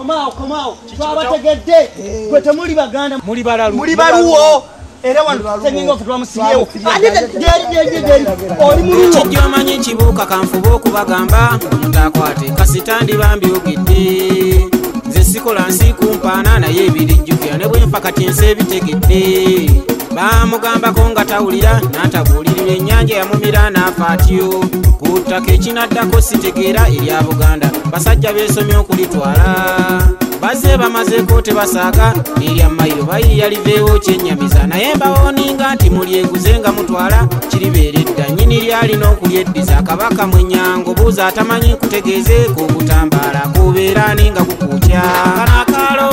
komao twabategedde gwe temuli baganda muli baluwo era wano sengingo futwa musiyewo oli muluwo kijjo manyi kibuuka kanfuba okubagamba ndakwate kasitandi bambyogedde nze sikola nsi kumpaana naye ebirijjukira ne bwe nfa kati ensi ebitegedde bamugambako nga tawulira n'atabuulirira ennyanja yamumira n'afa atyo ku ttaka ekinaddako sitegeera erya Buganda basajja beesomye okulitwala bazze bamazeeko tebasaaga erya mayiro bayiya liveewo kyennyamiza naye mbawooninga nti mulyeguze nga mutwala kiribeeredda nnyini lyalina okulyeddiza akabaka mwenyango buuza atamanyi nkutegeezeeko obutambaala kubeera ninga kukuukya kano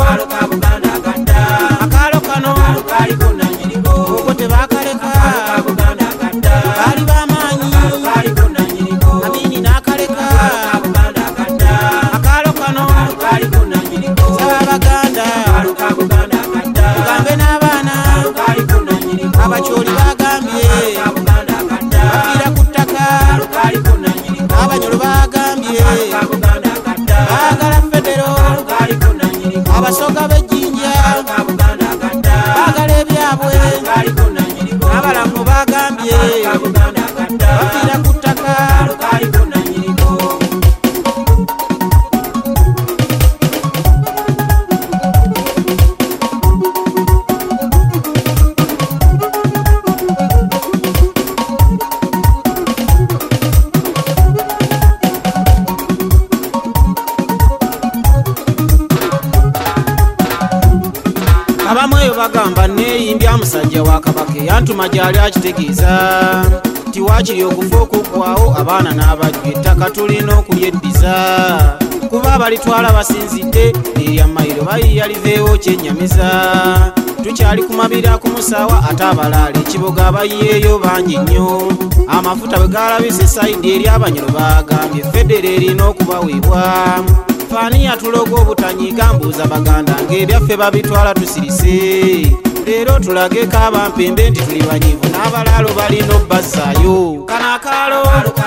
akaalo kano obwo tebakaleka baali bamaanyi amini n'akaleka akaalo kano Abaganda tugambe n'abaana abakyoli bagambye bafiira ku ttaka abanyolo bagambye baagala federo abasoga b'ejjinja baagala ebyabwe abalamu bagambye bafiira ku ttaka abamweyo bagamba neeyimbya musajja wa kabaka yantuma gyali akitegeeza nti waakiri okufa okuggwawo abaana n'abajjwa ettaka tulina okulyeddiza kuba abalitwala basinzidde erya mayiro bayiya liveewo kyennyamiza tukyali kumabira ku musaawa ate abalaala ekiboga abayiyeeyo bangi nnyo amafuta bwe galabisa esayidi eri abanyolo bagambye federo erina okubaweebwa faani yatuloga obutanyiika mbuuza baganda ng'ebyaffe babitwala tusirise leero tulageko abampembe nti tuli banyivu n'abalaalo balina obbazzaayo kano akaalo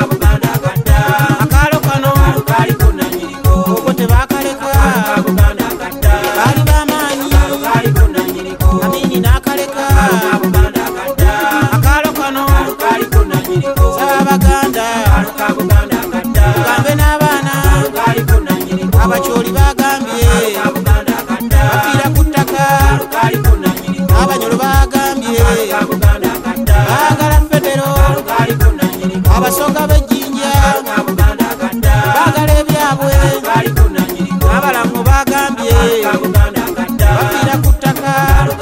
kano obwo tebakaleka baali bamaanyi amini n'akaleka akaalo kano sabaganda tugambe n'abaana abakyoli bagambye bafiira ku ttaka abanyolo bagambye baagala federo abasoga b'ejjinja baagala ebyabwe abalamu bagambye bafiira ku ttaka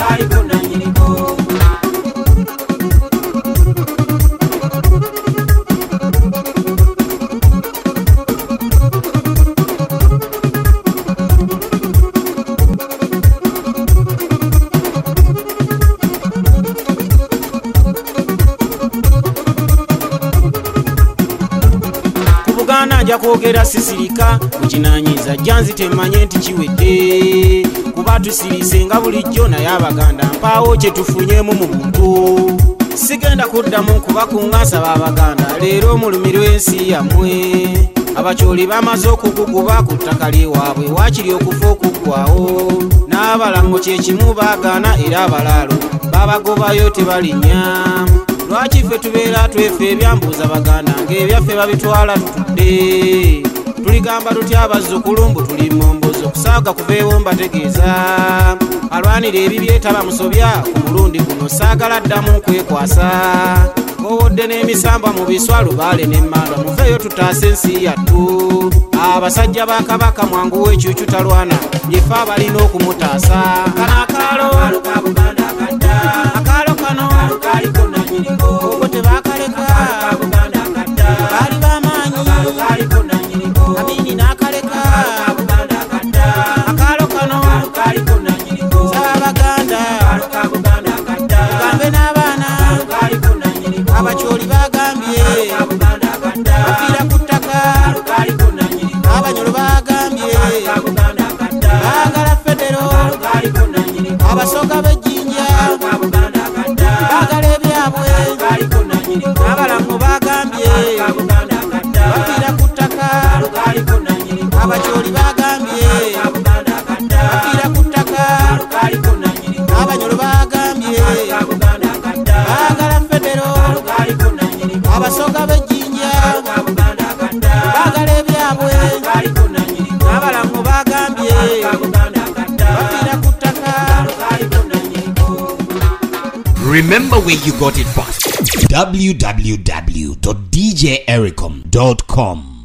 nja kwogera sisirika kukinanyiza janzi temanye nti kiwedde kuba tusiriise nga bulijjo naye abaganda mpaawo kye tufunyemu mu buntu sigenda kuddamu kubakuŋŋaasa b'abaganda leero omulumirwa ensi yammwe abakyoli bamaze okuguguba ku ttaka ly'ewaabwe waakiri okufa okuggwawo n'abalamu kyekimu baagaana era abalaalo babagobayo tebalinnya lwaki ffe tubeera twefe ebyambuuza baganda ng'ebyaffe babitwala tutudde tuligamba tutya abazzukulu mbu tuli mombozi okusaaga kuveewo mbategeeza alwanira ebibyetaba musobya ku mulundi guno saagala ddamu nkwekwasa ng'owodde n'emisamba mu biswa lubaale n'emmandwa muveeyo tutaase ensi yattu abasajja ba kabaka mwanguwe ekyucu talwana yefe abalina okumutaasa kano akaalo kano obwo tebakaleka baali bamaanyi amini n'akaleka akaalo kano sabaganda tugambe n'abaana abakyoli bagambye bafiira ku ttaka abanyolo bagambye baagala federo abasoga b'ejjinja Remember where you got it from. www.djericom.com